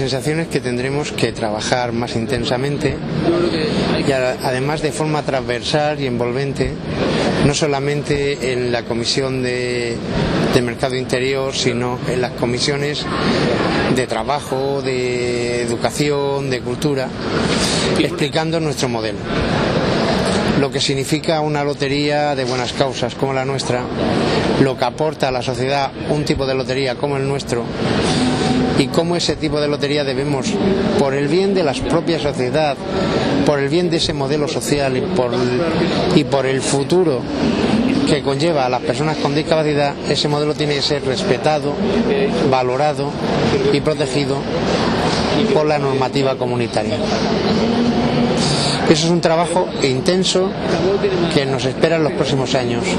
sensación es que tendremos que trabajar más intensamente y además de forma transversal y envolvente, no solamente en la Comisión de Mercado Interior, sino en las comisiones de trabajo, de educación, de cultura, explicando nuestro modelo. Lo que significa una lotería de buenas causas como la nuestra, lo que aporta a la sociedad un tipo de lotería como el nuestro y cómo ese tipo de lotería debemos, por el bien de la propia sociedad, por el bien de ese modelo social y por el futuro que conlleva a las personas con discapacidad, ese modelo tiene que ser respetado, valorado y protegido por la normativa comunitaria. Eso es un trabajo intenso que nos espera en los próximos años.